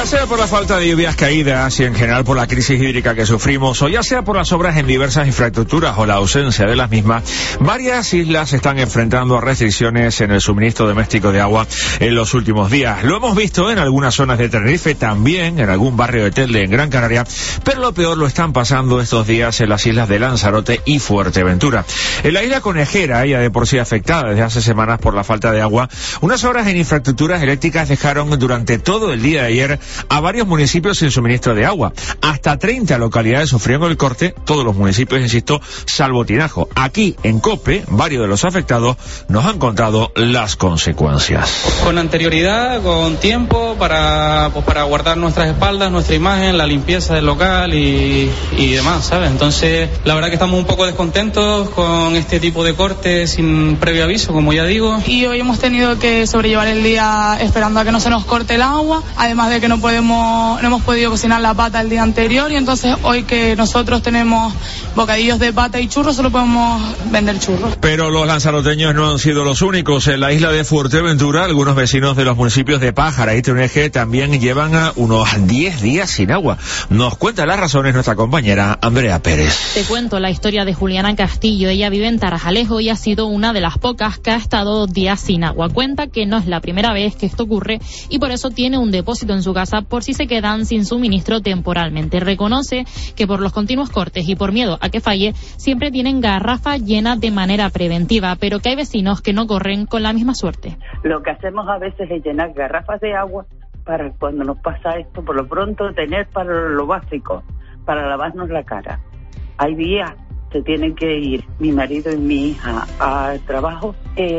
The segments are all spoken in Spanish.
sea por la falta de lluvias caídas y en general por la crisis hídrica que sufrimos, o ya sea por las obras en diversas infraestructuras o la ausencia de las mismas, varias islas se están enfrentando a restricciones en el suministro doméstico de agua en los últimos días. Lo hemos visto en algunas zonas de Tenerife, también en algún barrio de Telde en Gran Canaria, pero lo peor lo están pasando estos días en las islas de Lanzarote y Fuerteventura. En la isla Conejera, ya de por sí afectada desde hace semanas por la falta de agua, unas obras en infraestructuras eléctricas dejaron durante todo el día de ayer a varios municipios sin suministro de agua. Hasta 30 localidades sufrieron el corte, todos los municipios, insisto, salvo Tinajo. Aquí, en COPE, varios de los afectados nos han contado las consecuencias. Con anterioridad, con tiempo, para guardar nuestras espaldas, nuestra imagen, la limpieza del local y demás, ¿sabes? Entonces, la verdad que estamos un poco descontentos con este tipo de cortes sin previo aviso, como ya digo. Y hoy hemos tenido que sobrellevar el día esperando a que no se nos corte el agua, además de que no hemos podido cocinar la pata el día anterior, y entonces hoy que nosotros tenemos bocadillos de pata y churros, solo podemos vender churros. Pero los lanzaroteños no han sido los únicos. En la isla de Fuerteventura, algunos vecinos de los municipios de Pájara y Tuneje también llevan unos 10 días sin agua. Nos cuenta las razones nuestra compañera Andrea Pérez. Te cuento la historia de Juliana Castillo. Ella vive en Tarajalejo y ha sido una de las pocas que ha estado días sin agua. Cuenta que no es la primera vez que esto ocurre y por eso tiene un depósito en su casa por si se quedan sin suministro temporalmente. Reconoce que por los continuos cortes y por miedo a que falle, siempre tienen garrafas llenas de manera preventiva, pero que hay vecinos que no corren con la misma suerte. Lo que hacemos a veces es llenar garrafas de agua para cuando nos pasa esto, por lo pronto tener para lo básico, para lavarnos la cara. Hay días se tienen que ir mi marido y mi hija al trabajo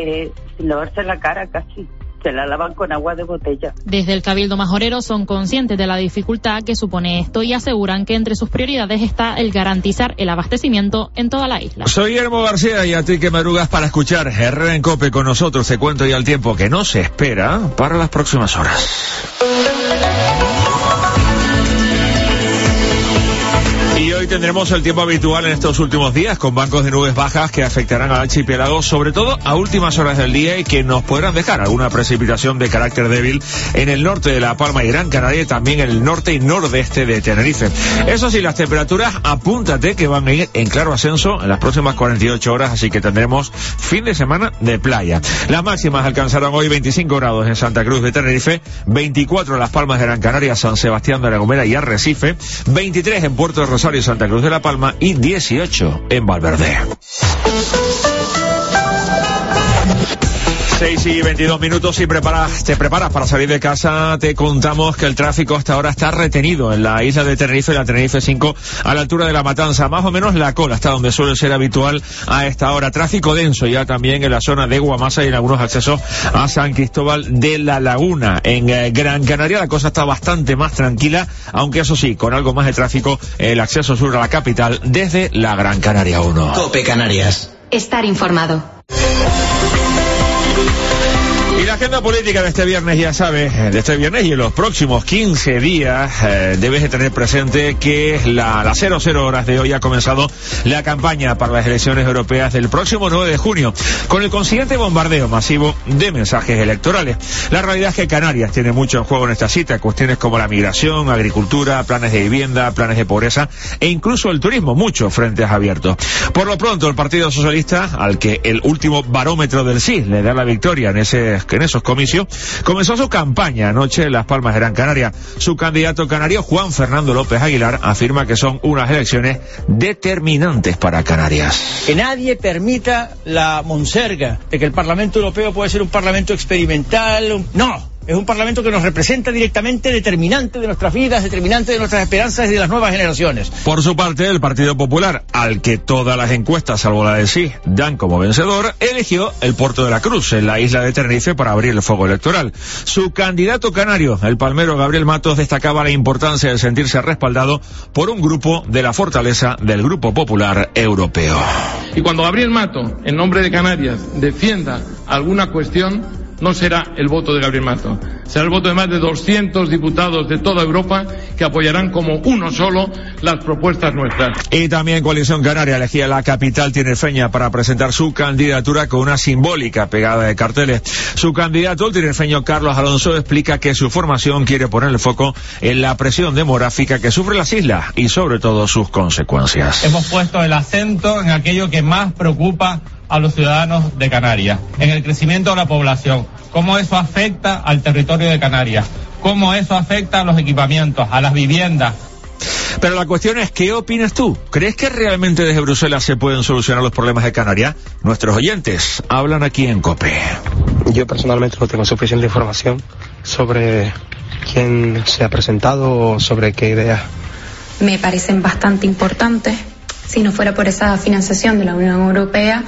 sin lavarse la cara casi. Se la lavan con agua de botella. Desde el Cabildo Majorero son conscientes de la dificultad que supone esto y aseguran que entre sus prioridades está el garantizar el abastecimiento en toda la isla. Soy Guillermo García y a ti que madrugas para escuchar Herrera en COPE con nosotros. Te cuento ya el tiempo que no se espera para las próximas horas. Y hoy tendremos el tiempo habitual en estos últimos días, con bancos de nubes bajas que afectarán al archipiélago, sobre todo a últimas horas del día, y que nos podrán dejar alguna precipitación de carácter débil en el norte de La Palma y Gran Canaria, y también en el norte y nordeste de Tenerife. Eso sí, las temperaturas, apúntate que van a ir en claro ascenso en las próximas 48 horas, así que tendremos fin de semana de playa. Las máximas alcanzarán hoy 25 grados en Santa Cruz de Tenerife, 24 en Las Palmas de Gran Canaria, San Sebastián de la Gomera y Arrecife, 23 en Puerto de Rosario y Santa Cruz de la Palma y 18 en Valverde. 6:22 y te preparas para salir de casa. Te contamos que el tráfico hasta ahora está retenido en la isla de Tenerife, la Tenerife 5, a la altura de La Matanza, más o menos la cola, hasta donde suele ser habitual a esta hora. Tráfico denso ya también en la zona de Guamasa y en algunos accesos a San Cristóbal de la Laguna. En Gran Canaria la cosa está bastante más tranquila, aunque eso sí, con algo más de tráfico, el acceso sur a la capital desde la Gran Canaria 1. COPE Canarias. Estar informado. Y la agenda política de este viernes, ya sabes, de este viernes y en los próximos 15 días, debes de tener presente que las 00 horas de hoy ha comenzado la campaña para las elecciones europeas del próximo 9 de junio, con el consiguiente bombardeo masivo de mensajes electorales. La realidad es que Canarias tiene mucho en juego en esta cita, cuestiones como la migración, agricultura, planes de vivienda, planes de pobreza e incluso el turismo, muchos frentes abiertos. Por lo pronto, el Partido Socialista, al que el último barómetro del sí le da la victoria en esos comicios, comenzó su campaña anoche en Las Palmas de Gran Canaria. Su candidato canario, Juan Fernando López Aguilar, afirma que son unas elecciones determinantes para Canarias. Que nadie permita la monserga de que el Parlamento Europeo puede ser un parlamento experimental. No. Es un parlamento que nos representa directamente, determinante de nuestras vidas, determinante de nuestras esperanzas y de las nuevas generaciones. Por su parte, el Partido Popular, al que todas las encuestas, salvo la de sí, dan como vencedor, eligió el Puerto de la Cruz, en la isla de Tenerife, para abrir el fuego electoral. Su candidato canario, el palmero Gabriel Matos, destacaba la importancia de sentirse respaldado por un grupo de la fortaleza del Grupo Popular Europeo. Y cuando Gabriel Matos, en nombre de Canarias, defienda alguna cuestión, no será el voto de Gabriel Matos, Será el voto de más de 200 diputados de toda Europa que apoyarán como uno solo las propuestas nuestras. Y también Coalición Canaria elegía la capital tinerfeña para presentar su candidatura con una simbólica pegada de carteles. Su candidato, el tinerfeño Carlos Alonso, explica que su formación quiere poner el foco en la presión demográfica que sufren las islas y sobre todo sus consecuencias. Hemos puesto el acento en aquello que más preocupa a los ciudadanos de Canarias, en el crecimiento de la población, cómo eso afecta al territorio de Canarias, cómo eso afecta a los equipamientos, a las viviendas. Pero la cuestión es, ¿qué opinas tú? ¿Crees que realmente desde Bruselas se pueden solucionar los problemas de Canarias? Nuestros oyentes hablan aquí en COPE. Yo personalmente no tengo suficiente información sobre quién se ha presentado o sobre qué ideas. Me parecen bastante importantes. Si no fuera por esa financiación de la Unión Europea,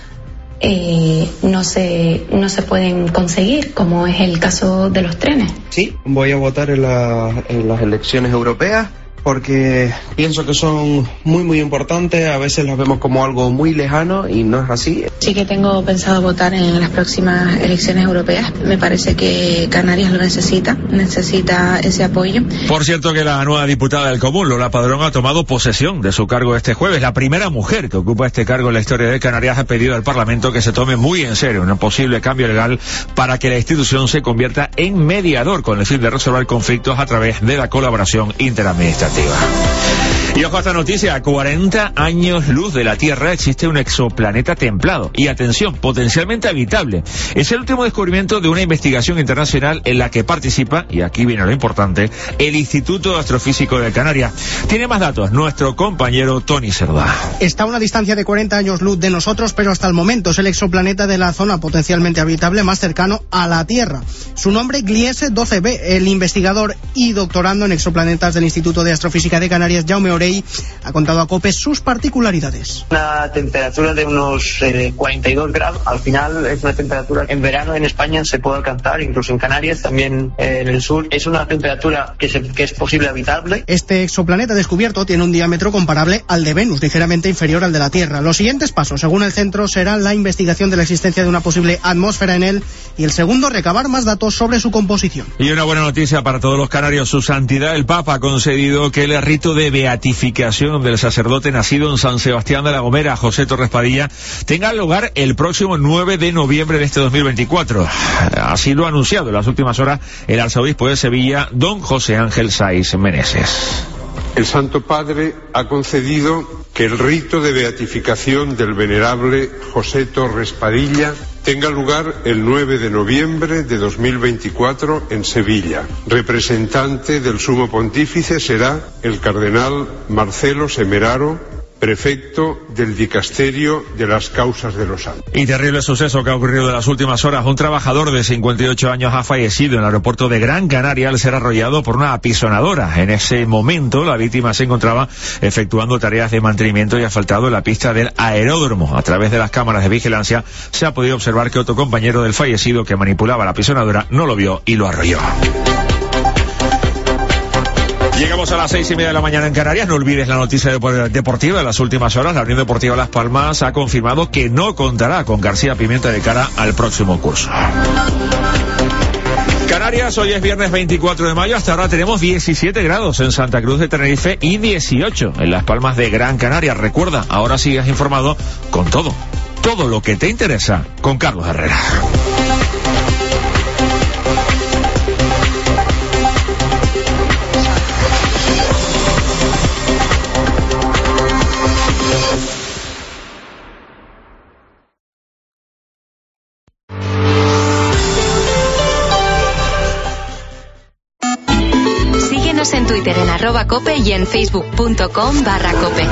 no se pueden conseguir, como es el caso de los trenes. Sí, voy a votar en las elecciones europeas porque pienso que son muy importantes. A veces las vemos como algo muy lejano y no es así. Sí que tengo pensado votar en las próximas elecciones europeas. Me parece que Canarias lo necesita ese apoyo. Por cierto que la nueva diputada del Común, Lola Padrón, ha tomado posesión de su cargo este jueves. La primera mujer que ocupa este cargo en la historia de Canarias ha pedido al Parlamento que se tome muy en serio un posible cambio legal para que la institución se convierta en mediador con el fin de resolver conflictos a través de la colaboración interadministrativa. Y ojo a esta noticia, a 40 años luz de la Tierra existe un exoplaneta templado y, atención, potencialmente habitable. Es el último descubrimiento de una investigación internacional en la que participa, y aquí viene lo importante, el Instituto Astrofísico de Canarias. Tiene más datos nuestro compañero Tony Cerdá. Está a una distancia de 40 años luz de nosotros, pero hasta el momento es el exoplaneta de la zona potencialmente habitable más cercano a la Tierra. Su nombre, Gliese 12b. El investigador y doctorando en exoplanetas del Instituto de Astrofísica de Canarias, Jaume Orell, ha contado a COPE sus particularidades. Una temperatura de unos 42 grados. Al final es una temperatura en verano en España se puede alcanzar, incluso en Canarias, también en el sur. Es una temperatura que es posible habitable. Este exoplaneta descubierto tiene un diámetro comparable al de Venus, ligeramente inferior al de la Tierra. Los siguientes pasos, según el centro, serán la investigación de la existencia de una posible atmósfera en él y el segundo, recabar más datos sobre su composición. Y una buena noticia para todos los canarios. Su santidad el Papa ha concedido que el rito de beatificación del sacerdote nacido en San Sebastián de la Gomera, José Torres Padilla, tenga lugar el próximo 9 de noviembre de este 2024. Así lo ha anunciado en las últimas horas el arzobispo de Sevilla, don José Ángel Saiz Meneses. El Santo Padre ha concedido que el rito de beatificación del venerable José Torres Padilla tenga lugar el 9 de noviembre de 2024 en Sevilla. Representante del Sumo Pontífice será el cardenal Marcelo Semeraro, prefecto del Dicasterio de las Causas de los Santos. Y terrible suceso que ha ocurrido en las últimas horas. Un trabajador de 58 años ha fallecido en el aeropuerto de Gran Canaria al ser arrollado por una apisonadora. En ese momento, la víctima se encontraba efectuando tareas de mantenimiento y asfaltado en la pista del aeródromo. A través de las cámaras de vigilancia se ha podido observar que otro compañero del fallecido que manipulaba la apisonadora no lo vio y lo arrolló. Llegamos a las 6:30 de la mañana en Canarias. No olvides la noticia deportiva de las últimas horas. La Unión Deportiva Las Palmas ha confirmado que no contará con García Pimienta de cara al próximo curso. Canarias, hoy es viernes 24 de mayo. Hasta ahora tenemos 17 grados en Santa Cruz de Tenerife y 18 en Las Palmas de Gran Canaria. Recuerda, ahora sigas informado con todo lo que te interesa con Carlos Herrera. En Twitter en @cope y en facebook.com/cope.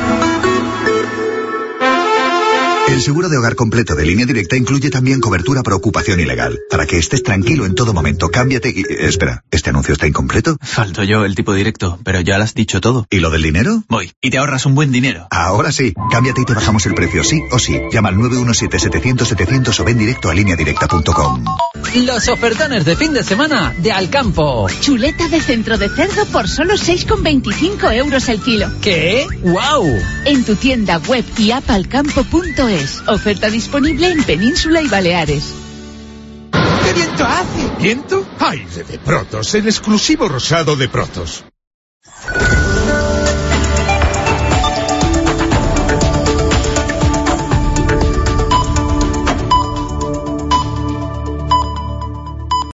El seguro de hogar completo de Línea Directa incluye también cobertura por ocupación ilegal. Para que estés tranquilo en todo momento, cámbiate y... Espera, ¿este anuncio está incompleto? Falto yo, el tipo directo, pero ya lo has dicho todo. ¿Y lo del dinero? Voy, y te ahorras un buen dinero. Ahora sí, cámbiate y te bajamos el precio, sí o sí. Llama al 917-700-700 o ven directo a lineadirecta.com. Los ofertones de fin de semana de Alcampo. Chuleta de centro de cerdo por solo 6,25 euros el kilo. ¿Qué? ¡Guau! En tu tienda web y app alcampo.es. Oferta disponible en Península y Baleares. ¡Qué viento hace! ¿Viento? Aire de Protos, el exclusivo rosado de Protos.